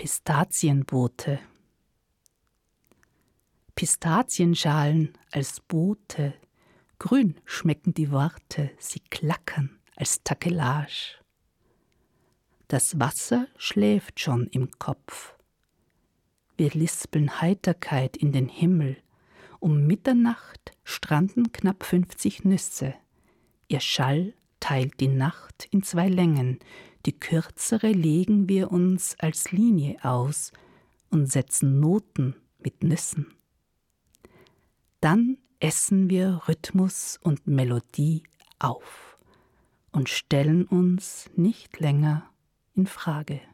Pistazienboote. Pistazienschalen als Boote, grün schmecken die Worte, sie klackern als Takelage. Das Wasser schläft schon im Kopf. Wir lispeln Heiterkeit in den Himmel. Um Mitternacht stranden knapp 50 Nüsse. Ihr Schall teilt die Nacht in 2 Längen. Die kürzere legen wir uns als Linie aus und setzen Noten mit Nüssen. Dann essen wir Rhythmus und Melodie auf und stellen uns nicht länger in Frage.